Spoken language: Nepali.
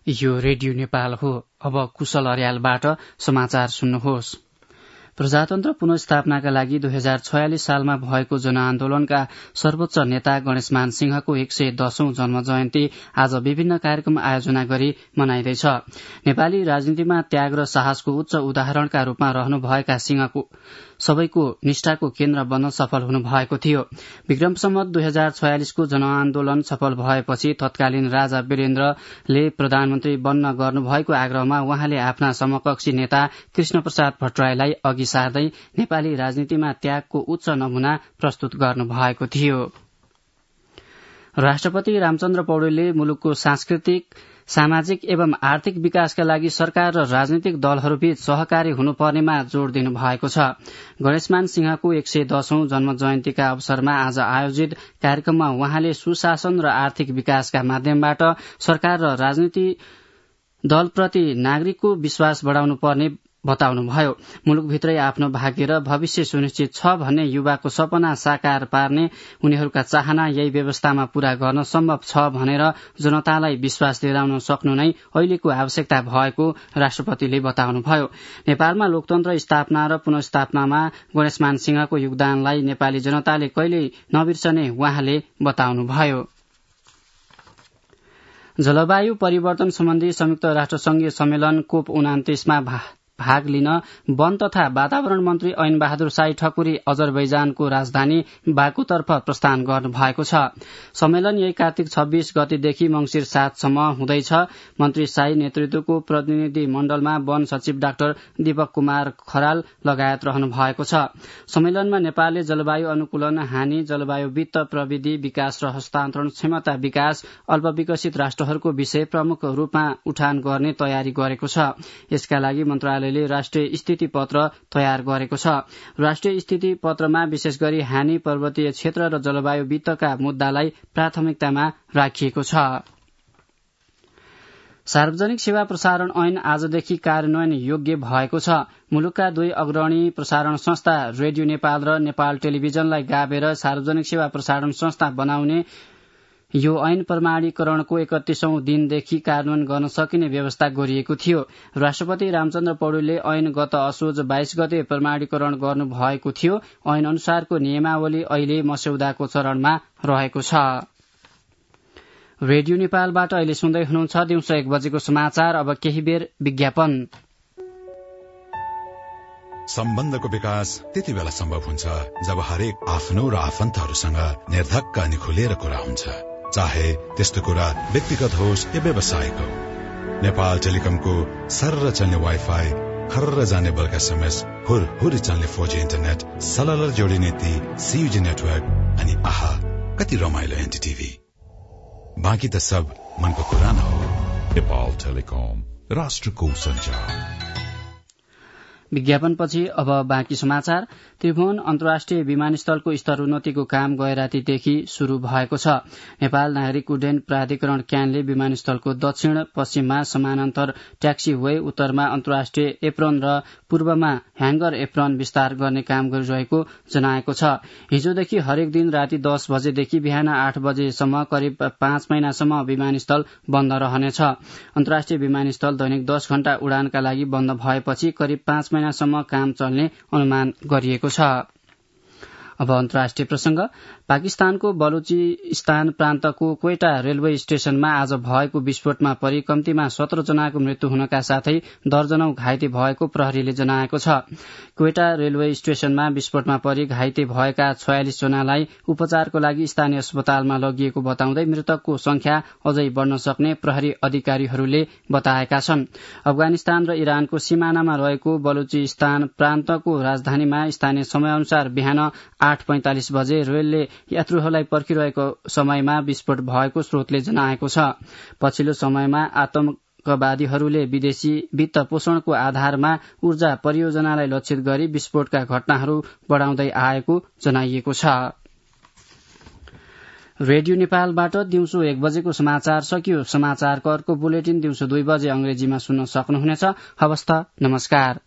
यो रेडियो नेपाल हो। अब कुशल अर्यालबाट समाचार सुन्नुहोस्। प्रजातन्त्र पुनर्स्थापनाका लागि 2046 सालमा भएको जनआन्दोलनका सर्वोच्च नेता गणेशमान सिंहको 110औं जन्म जयन्ती आज विभिन्न कार्यक्रम आयोजना गरी मनाइँदैछ। नेपाली राजनीतिमा त्याग र साहसको उच्च उदाहरणका रूपमा रहनुभएका सिंहको सबैको निष्ठाको केन्द्र बन्न सफल हुनु भएको थियो। विक्रम सम्वत 2046 को जनआन्दोलन सफल भएपछि तत्कालीन राजा वीरेन्द्रले प्रधानमन्त्री बन्न गर्नुभएको आग्रहमा उहाँले आफ्ना समकक्षी नेता कृष्ण प्रसाद भट्टराईलाई अघि सार्दै नेपाली राजनीतिमा त्यागको उच्च नमूना प्रस्तुत गर्नुभएको थियो। राष्ट्रपति रामचन्द्र पौडेलले मुलुकको सांस्कृतिक, सामाजिक एवं आर्थिक विकासका लागि सरकार र राजनीतिक दलहरूबीच सहकारी हुनुपर्नेमा जोड़ दिनु भएको छ। गणेशमान सिंहको 110औं जन्म जयन्तीका अवसरमा आज आयोजित कार्यक्रममा उहाँले सुशासन र आर्थिक विकासका माध्यमबाट सरकार र राजनीतिक दलप्रति नागरिकको विश्वास बढ़ाउनु पर्ने बताउनुभयो। मुलुकभित्रै आफ्नो भाग्य र भविष्य सुनिश्चित छ भन्ने युवाको सपना साकार पार्ने उनीहरूका चाहना यही व्यवस्थामा पूरा गर्न सम्भव छ भनेर जनतालाई विश्वास दिलाउन सक्नु नै अहिलेको आवश्यकता भएको राष्ट्रपतिले बताउनुभयो। नेपालमा लोकतन्त्र स्थापना र पुनर्स्थापनामा गणेशमान सिंहको योगदानलाई नेपाली जनताले कहिल्यै नबिर्सने उहाँले बताउनुभयो। जलवायु परिवर्तन सम्बन्धी संयुक्त राष्ट्रसंघीय सम्मेलन COP29 मा भाग लिन वन तथा वातावरण मन्त्री ऐन बहादुर शाही ठकुरी अजरबैजानको राजधानी बाकुतर्फ प्रस्थान गर्नु भएको छ। सम्मेलन यही कार्तिक 26 गतेदेखि मंसिर 7 सम्म हुँदैछ। मन्त्री शाही नेतृत्वको प्रतिनिधि मण्डलमा वन सचिव डाक्टर दीपक कुमार खराल लगायत रहनु भएको छ। सम्मेलनमा नेपालले जलवायु अनुकूलन, हानि, जलवायु वित्त, प्रविधि विकास र हस्तान्तरण क्षमता विकास, अल्पविकसित राष्ट्रहरूको विषय प्रमुख रूपमा उठान गर्ने तयारी गरेको छ। यसका लागि मन्त्रालय राष्ट्रिय स्थिति पत्र तयार गरेको छ। राष्ट्रिय स्थिति पत्रमा विशेष गरी हानि, पर्वतीय क्षेत्र र जलवायु वित्तका मुद्दालाई प्राथमिकतामा राखिएको छ। सार्वजनिक सेवा प्रसारण ऐन आजदेखि कार्यान्वयन योग्य भएको छ। मुलुकका दुई अग्रणी प्रसारण संस्था रेडियो नेपाल र नेपाल टेलिभिजनलाई गाभेर सार्वजनिक सेवा प्रसारण संस्था बनाउने यो ऐन प्रमाणीकरणको 31औं दिनदेखि कार्यान्वयन गर्न सकिने व्यवस्था गरिएको थियो। राष्ट्रपति रामचन्द्र पौडेलले ऐन गत असोज 22 गते प्रमाणीकरण गर्नु भएको थियो। ऐन अनुसारको नियमावली अहिले मस्यौदाको चरणमा रहेको छ। रेडियो नेपालबाट अहिले सुन्दै हुनुहुन्छ दिउँसो 1 बजेको समाचार। अब केही बेर विज्ञापन। सम्बन्धको विकास त्यति बेला सम्भव हुन्छ जब हरेक आफ्नो र आफन्तहरूसँग निर्धक्क अनि खुलेर कुरा हुन्छ, चाहे त्यस्तो कुरा व्यक्तिगत होस् या व्यावसायिक हो। नेपाल टेलिकमको सर्र चल्ने वाइफाई, खर्र जाने बल्क एसएमएस, हुरहुरी चल्ने 4G इन्टरनेट, सलल जोडिने ती CUG नेटवर्क अनि आहा कति रमाइलो एनटीटीभी। बाँकी त सब मनको कुरा न हो। नेपाल टेलिकम, राष्ट्रको सञ्चार। विज्ञापनपछि अब बाँकी समाचार। त्रिभुवन अन्तर्राष्ट्रिय विमानस्थलको स्तरोन्नतिको काम गएरातीदेखि शुरू भएको छ। नेपाल नागरिक उड्डयन प्राधिकरण क्यानले विमानस्थलको दक्षिण पश्चिममा समानान्तर ट्याक्सी वे, उत्तरमा अन्तर्राष्ट्रिय एप्रोन र पूर्वमा ह्याङ्गर एप्रोन विस्तार गर्ने काम गरिरहेको जनाएको छ। हिजोदेखि हरेक दिन राति 10 बजेदेखि बिहान 8 बजेसम्म करिब 5 महिनासम्म विमानस्थल बन्द रहनेछ। अन्तर्राष्ट्रिय विमानस्थल दैनिक 10 घण्टा उडानका लागि बन्द भएपछि करिब 5 महिनासम्म काम चल्ने अनुमान गरिएको छ। अब अन्तर्राष्ट्रिय प्रसंग। पाकिस्तानको बलुचिस्तान प्रान्तको क्वेटा रेलवे स्टेशनमा आज भएको विस्फोटमा परि कम्तीमा 17 जनाको मृत्यु हुनका साथै दर्जनौं घाइते भएको प्रहरीले जनाएको छ। क्वेटा रेलवे स्टेशनमा विस्फोटमा परि घाइते भएका 46 जनालाई उपचारको लागि स्थानीय अस्पतालमा लगिएको बताउँदै मृतकको संख्या अझै बढ़न सक्ने प्रहरी अधिकारीहरूले बताएका छन्। अफगानिस्तान र इरानको सिमानामा रहेको बलुचिस्तान प्रान्तको राजधानीमा स्थानीय समयअनुसार बिहान 8:45 बजे रेलले यात्रुहरूलाई पर्खिरहेको समयमा विस्फोट भएको स्रोतले जनाएको छ। पछिल्लो समयमा आतंकवादीहरूले विदेशी वित्त पोषणको आधारमा ऊर्जा परियोजनालाई लक्षित गरी विस्फोटका घटनाहरू बढ़ाउँदै आएको जनाइएको छ। रेडियो नेपालबाट दिउँसो 1 बजेको समाचार सकियो। समाचारको अर्को बुलेटिन दिउँसो 2 बजे अंग्रेजीमा सुन्न सक्नुहुनेछ। हवस् त, नमस्कार।